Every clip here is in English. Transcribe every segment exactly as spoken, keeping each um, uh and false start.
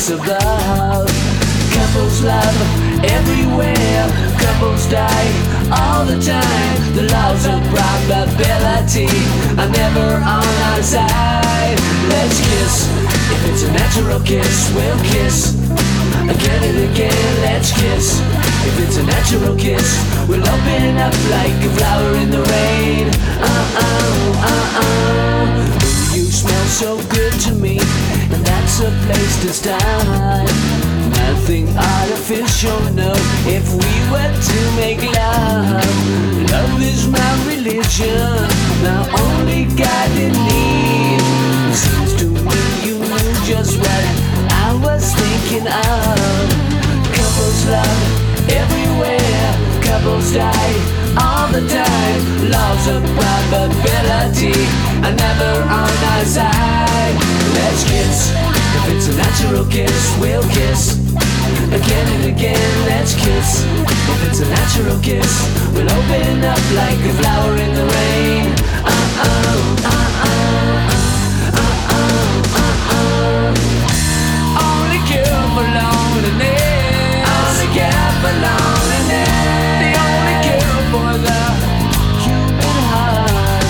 kiss of love. Couples love everywhere, couples die all the time. The laws of probability are never on our side. Let's kiss, if it's a natural kiss, we'll kiss again and again. Let's kiss, if it's a natural kiss, we'll open up like a flower in the rain. Uh-uh, uh-uh. You smell so good to me, and that's a place to start. Nothing artificial, no, if we were to make love. Love is my religion, my only guiding need. Seems to me you knew just what I was thinking of. Couples love everywhere, couples die all the time. Laws of probability are never on our side. Let's kiss, if it's a natural kiss, we'll kiss again and again. Let's kiss, if it's a natural kiss, we'll open up like a flower in the rain. Uh-oh, uh-oh, uh-oh, uh-oh. Only cure for loneliness, only care for loneliness, the only cure for the human heart,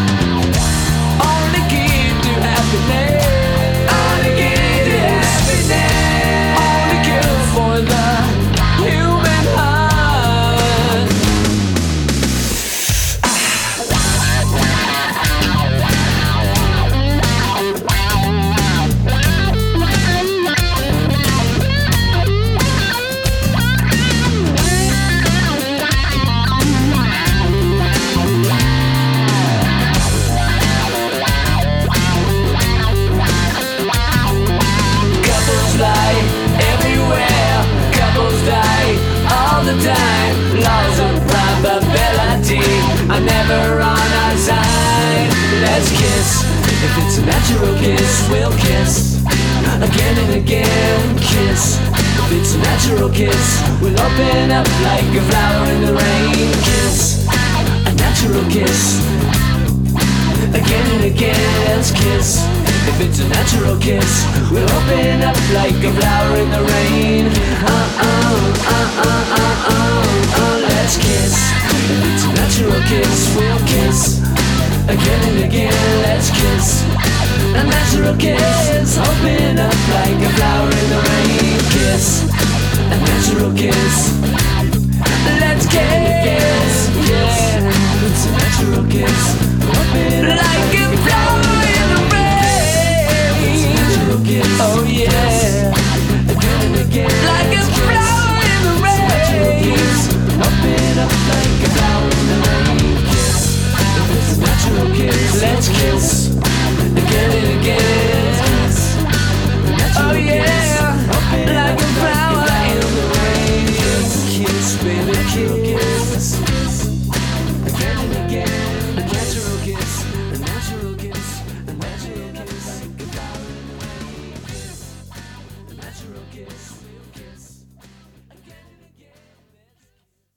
only key to happiness, only key to happiness, only cure for the human heart. Couples lie everywhere, couples die all the time. Laws of probability are never on our side. Let's kiss, if it's a natural kiss, we'll kiss again and again. Kiss, if it's a natural kiss, we'll open up like a flower in the rain. Kiss, a natural kiss again and again. Let's kiss, if it's a natural kiss, we'll open up like a flower in the rain. Uh-oh, uh-oh, uh-oh, uh. Let's kiss, if it's a natural kiss, we'll kiss again and again. Let's kiss, a natural kiss, open up like a flower in the rain. Kiss, a natural kiss. Let's kiss, yeah, it's a natural kiss, open up like a flower in the rain. Oh yeah, again and again. Like a flower in the rain. Open up like a flower in the rain. Kiss, if it's a natural kiss. Let's kiss again and again. Oh yeah, like a flower in the rain. Kiss, baby, kiss again and again. A natural kiss, a natural kiss, a natural kiss. A natural kiss, real kiss.